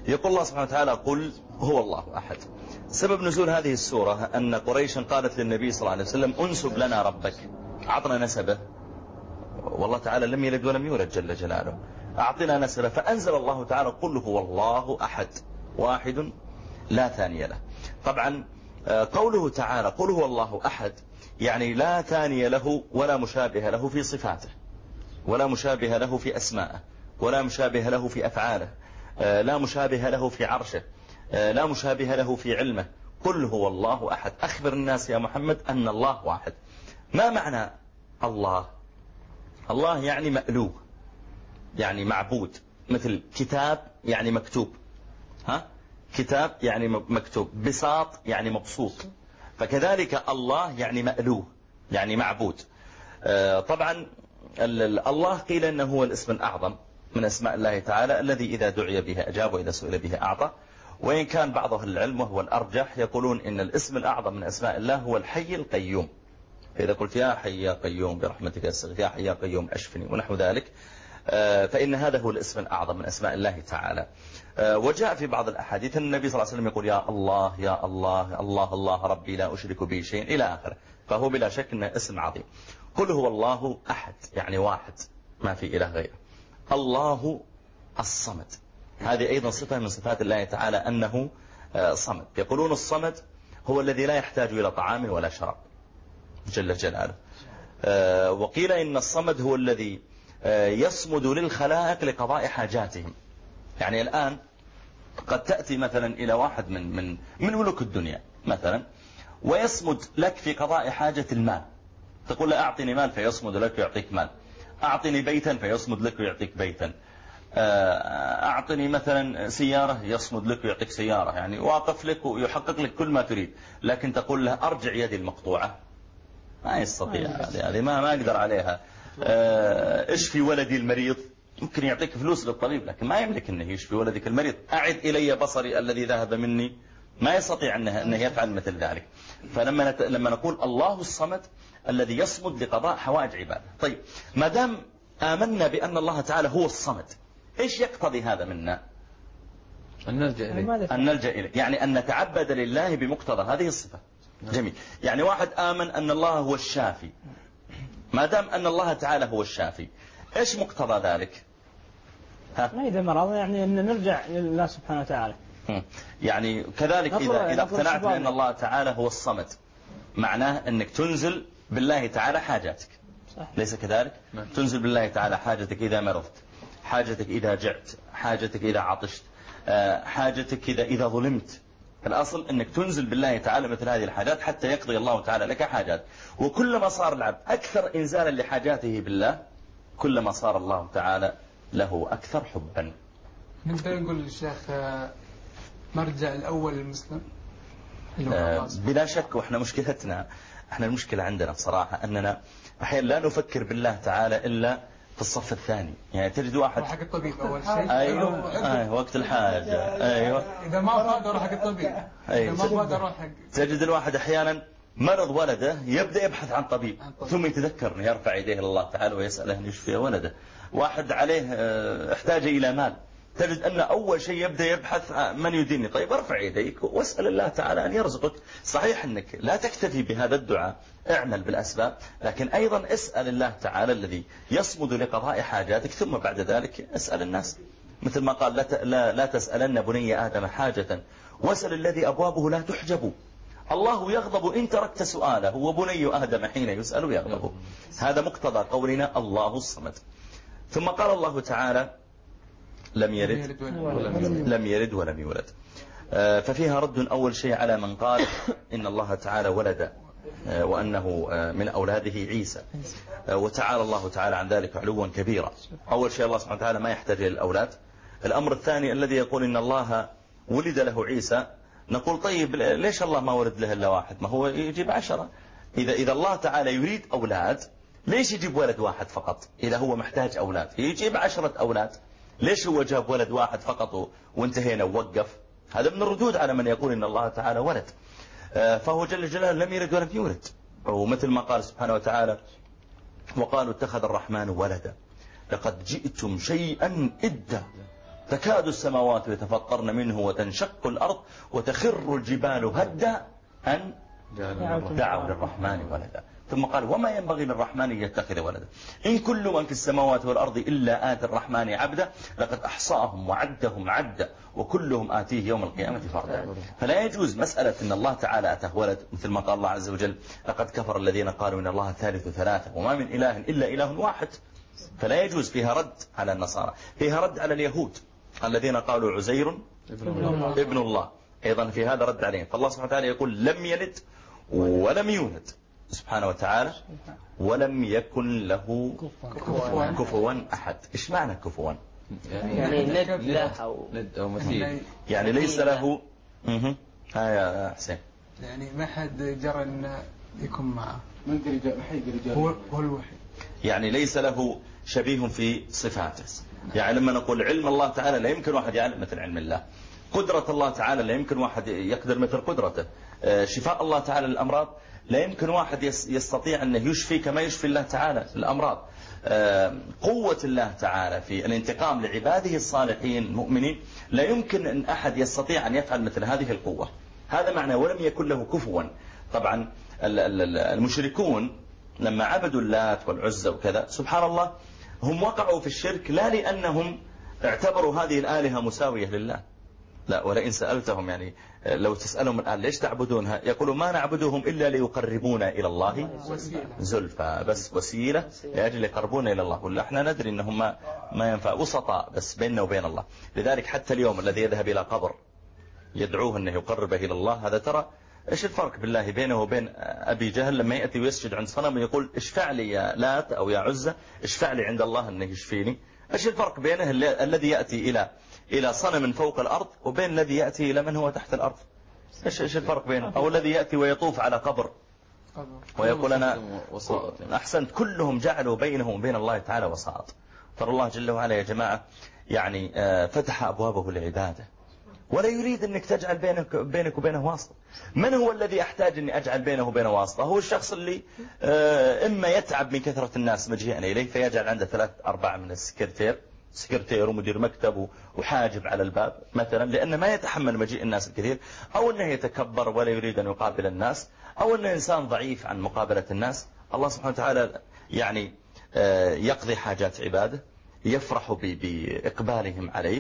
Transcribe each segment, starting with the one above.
يقول الله سبحانه وتعالى قل هو الله أحد. سبب نزول هذه السورة أن قريشا قالت للنبي صلى الله عليه وسلم أنسب لنا ربك، أعطنا نسبه، والله تعالى لم يلد ولم يولد جل جلاله، أعطنا نسبه. فأنزل الله تعالى قل هو الله أحد واحد لا ثاني له. طبعا قوله تعالى قل هو الله أحد يعني لا ثاني له ولا مشابه له في صفاته، ولا مشابه له في أسمائه، ولا مشابه له في أفعاله، لا مشابه له في عرشه، لا مشابه له في علمه. قل هو الله أحد. أخبر الناس يا محمد أن الله واحد. ما معنى الله؟ الله يعني مألوه، يعني معبود، مثل كتاب يعني مكتوب، كتاب يعني مكتوب، بساط يعني مبسوط، فكذلك الله يعني مألوه يعني معبود. طبعا الله قيل أنه هو الاسم الأعظم من أسماء الله تعالى الذي إذا دعي به أجاب وإذا سئل به أعطى. وإن كان بعض أهل العلم وهو الأرجح يقولون إن الاسم الأعظم من أسماء الله هو الحي القيوم، فإذا قلت يا حي يا قيوم برحمتك أستغيث، يا حي يا قيوم أشفني ونحو ذلك، فإن هذا هو الاسم الأعظم من أسماء الله تعالى. وجاء في بعض الأحاديث أن النبي صلى الله عليه وسلم يقول يا الله يا الله الله الله ربي لا أشرك به شيء إلى آخره، فهو بلا شك أنه اسم عظيم. قل هو الله أحد يعني واحد ما في إله غيره. الله الصمد، هذه أيضا صفة من صفات الله تعالى أنه صمد. يقولون الصمد هو الذي لا يحتاج إلى طعام ولا شراب جل جلاله. وقيل إن الصمد هو الذي يصمد للخلائق لقضاء حاجاتهم. يعني الآن قد تأتي مثلا إلى واحد من ملوك الدنيا مثلا ويصمد لك في قضاء حاجة المال، تقول له أعطني مال فيصمد لك ويعطيك مال، أعطني بيتا فيصمد لك ويعطيك بيتا، أعطني مثلا سيارة يصمد لك ويعطيك سيارة، يعني واقف لك ويحقق لك كل ما تريد. لكن تقول له أرجع يدي المقطوعة، ما يستطيع، هذه ما أقدر عليها. اشفي ولدي المريض، يمكن يعطيك فلوس للطبيب لكن ما يملك أنه يشفي ولدك المريض. أعد إلي بصري الذي ذهب مني، ما يستطيع أنه يفعل مثل ذلك. فلما نقول الله الصمد الذي يصمد لقضاء حوائج عباده. طيب ما دام آمنا بأن الله تعالى هو الصمد، إيش يقتضي هذا منا؟ أن نلجأ إليه، يعني أن نتعبد لله بمقتضى هذه الصفة. جميل. يعني واحد آمن أن الله هو الشافي، ما دام أن الله تعالى هو الشافي، إيش مقتضى ذلك؟ ما إذا مرض يعني أن نرجع لله سبحانه وتعالى. يعني كذلك إذا اقتنعت بأن الله تعالى هو الصمد، معناه أنك تنزل بالله تعالى حاجاتك، صح. ليس كذلك؟ تنزل بالله تعالى حاجتك إذا مرضت، حاجتك إذا جعت، حاجتك إذا عطشت، حاجتك إذا ظلمت. الأصل أنك تنزل بالله تعالى مثل هذه الحاجات حتى يقضي الله تعالى لك حاجات. وكلما صار العبد أكثر إنزالا لحاجاته بالله كلما صار الله تعالى له أكثر حبا. نقدر نقول للشيخ مرجع الأول المسلم بلا شك. وإحنا مشكلتنا، إحنا المشكلة عندنا بصراحة أننا أحيانا لا نفكر بالله تعالى إلا في الصف الثاني. يعني تجد واحد حق الطبيب أول شيء، أيوة وقت الحاجة، أيوة إذا ما فاد أروح حق الطبيب، إذا ما فاد أروح حق. تجد الواحد أحيانا مرض ولده يبدأ يبحث عن طبيب ثم يتذكر أنه يرفع يديه لله تعالى ويسأله أن يشفي ولده. واحد عليه احتاج إلى مال، تجد أن أول شيء يبدأ يبحث من يديني. طيب ارفع يديك واسأل الله تعالى أن يرزقك. صحيح أنك لا تكتفي بهذا الدعاء، اعمل بالأسباب، لكن أيضا اسأل الله تعالى الذي يصمد لقضاء حاجاتك، ثم بعد ذلك اسأل الناس. مثل ما قال لا تسألن بني آدم حاجة واسأل الذي أبوابه لا تحجب. الله يغضب إن تركت سؤاله، وبني آدم حين يسأل يغضب. هذا مقتضى قولنا الله الصمد. ثم قال الله تعالى لم يلد ولم يولد. ففيها رد أول شيء على من قال إن الله تعالى ولد وأنه من أولاده عيسى، وتعالى الله تعالى عن ذلك علوا كبيرا. أول شيء الله سبحانه وتعالى ما يحتاج إلى الأولاد. الأمر الثاني الذي يقول إن الله ولد له عيسى، نقول طيب ليش الله ما ولد له إلا واحد؟ ما هو يجيب 10. إذا الله تعالى يريد أولاد ليش يجيب ولد واحد فقط؟ إذا هو محتاج أولاد يجيب 10 أولاد. ليش هو جاب ولد واحد فقط وانتهينا ووقف؟ هذا من الردود على من يقول إن الله تعالى ولد. فهو جل جلاله لم يلد ولم يولد. ومثل ما قال سبحانه وتعالى وقالوا اتخذ الرحمن ولدا لقد جئتم شيئا إدا. تكاد السماوات يتفطرن منه وتنشق الأرض وتخر الجبال هدا أن دعوا للرحمن ولدا. ثم قال وما ينبغي للرحمن أن يتخذ ولدا إن كل من في السماوات والأرض إلا آتي الرحمن عبدا لقد أحصاهم وعدهم عدا وكلهم آتيه يوم القيامة فردا. فلا يجوز مسألة أن الله تعالى أتاه ولد، مثل ما قال الله عز وجل لقد كفر الذين قالوا إن الله ثالث ثلاثة وما من إله إلا إله واحد. فلا يجوز. فيها رد على النصارى، فيها رد على اليهود الذين قالوا عزير ابن الله، أيضا في هذا رد عليهم. فالله سبحانه وتعالى يقول لم يلد ولم يولد سبحانه وتعالى ولم يكن له كفوا أحد. إيش معنى كفوا؟ يعني ند أو مثيل، يعني ليس له. يا حسين، يعني ما حد جرى أن يكون معه، هو الوحيد، يعني ليس له شبيه في صفاته. يعني لما نقول علم الله تعالى لا يمكن واحد يعلم مثل علم الله، قدرة الله تعالى لا يمكن واحد يقدر مثل قدرته، شفاء الله تعالى للأمراض لا يمكن واحد يستطيع أنه يشفي كما يشفي الله تعالى الأمراض. قوة الله تعالى في الانتقام لعباده الصالحين المؤمنين لا يمكن أن أحد يستطيع أن يفعل مثل هذه القوة. هذا معنى ولم يكن له كفوا. طبعا المشركون لما عبدوا اللات والعزى وكذا سبحان الله هم وقعوا في الشرك لا لأنهم اعتبروا هذه الآلهة مساوية لله، لا، ولئن سألتهم يعني لو تسألهم الآن ليش تعبدونها يقولوا ما نعبدهم إلا ليقربونا إلى الله زلفى، بس وسيلة لأجل يقربونا إلى الله. ولا احنا ندري أنهم ما ينفع، وسطاء بس بيننا وبين الله. لذلك حتى اليوم الذي يذهب إلى قبر يدعوه أنه يقربه إلى الله، هذا ترى إيش الفرق بالله بينه وبين أبي جهل لما يأتي ويسجد عند صنم ويقول اشفع لي يا لات أو يا عزة، اشفع لي عند الله أنه يشفيني. إيش الفرق بينه الذي يأتي إلى صنم فوق الأرض وبين الذي يأتي إلى من هو تحت الأرض؟ إيش الفرق بينه؟ أو الذي يأتي ويطوف على قبر ويقول أنا أحسنت، كلهم جعلوا بينه وبين الله تعالى وساط. ترى الله جل وعلا يا جماعة يعني فتح أبوابه لعباده ولا يريد أنك تجعل بينك وبينه واسطة. من هو الذي أحتاج أني أجعل بينه وبينه واسطة؟ هو الشخص اللي إما يتعب من كثرة الناس مجيئا إليه فيجعل عنده 3-4 من سكرتير ومدير مكتب وحاجب على الباب مثلا، لأنه ما يتحمل مجيء الناس الكثير، أو أنه يتكبر ولا يريد أن يقابل الناس، أو أنه إنسان ضعيف عن مقابلة الناس. الله سبحانه وتعالى يعني يقضي حاجات عباده، يفرح بإقبالهم عليه،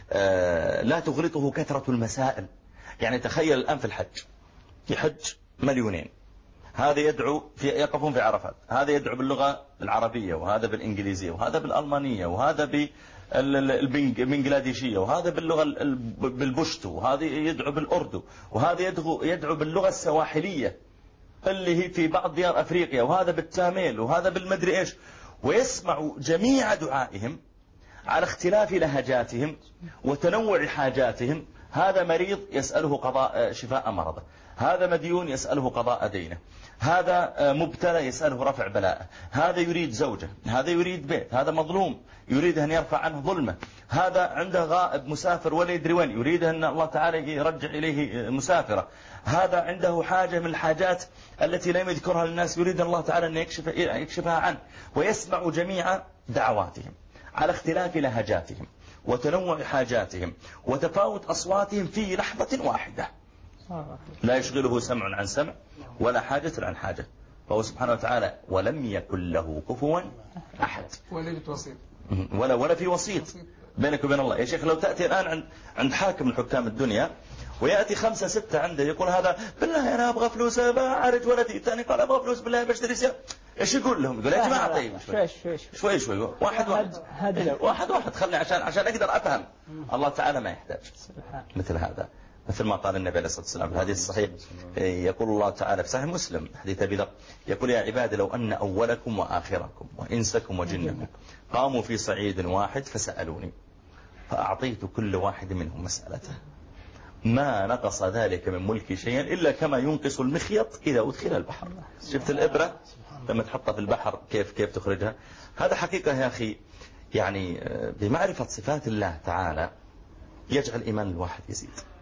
لا تغلطه كثرة المسائل. يعني تخيل الآن في الحج يحج 2,000,000، هذا يدعو يقفون في عرفات، هذا يدعو باللغة العربية وهذا بالإنجليزية وهذا بالألمانية وهذا بالبنغلاديشية وهذا باللغة بالبشتو وهذا يدعو بالأردو وهذا يدعو باللغة السواحلية اللي هي في بعض ديار أفريقيا وهذا بالتاميل وهذا بالمدري إيش، ويسمع جميع دعائهم على اختلاف لهجاتهم وتنوع حاجاتهم. هذا مريض يسأله قضاء شفاء مرضه، هذا مديون يسأله قضاء دينه، هذا مبتلى يسأله رفع بلاءه، هذا يريد زوجة، هذا يريد بيت، هذا مظلوم يريد أن يرفع عنه ظلمه، هذا عنده غائب مسافر ولا يدري وين يريد أن الله تعالى يرجع إليه مسافرة، هذا عنده حاجة من الحاجات التي لم يذكرها للناس يريد الله تعالى أن يكشفها عنه. ويسمع جميع دعواتهم على اختلاف لهجاتهم وتنوع حاجاتهم وتفاوت أصواتهم في لحظة واحدة، لا يشغله سمع عن سمع ولا حاجة عن حاجة. فهو سبحانه وتعالى ولم يكن له كفوا أحد، ولا في وسيط بينك وبين الله. يا شيخ لو تأتي الآن عند حاكم من حكام الدنيا ويأتي 5-6 عنده يقول هذا بالله أنا أبغى فلوس أعرج ولدي، الثاني قال أبغى فلوس بالله بشتري سيارة، إيش يقول لهم؟ يقول يا جماعة طيب شوي واحد خلني عشان أقدر أفهم. الله تعالى ما يحتاج مثل هذا، مثل ما قال النبي عليه الصلاة والسلام في الحديث الصحيح، يقول الله تعالى في صحيح مسلم حديث أبي ذر يقول يا عبادي لو أن أولكم وآخركم وإنسكم وجنكم قاموا في صعيد واحد فسألوني فأعطيت كل واحد منهم مسألته ما نقص ذلك من ملكي شيئا إلا كما ينقص المخيط إذا أدخل البحر. شفت الإبرة لما تحطها في البحر كيف تخرجها؟ هذا حقيقة يا أخي يعني بمعرفة صفات الله تعالى يجعل إيمان الواحد يزيد.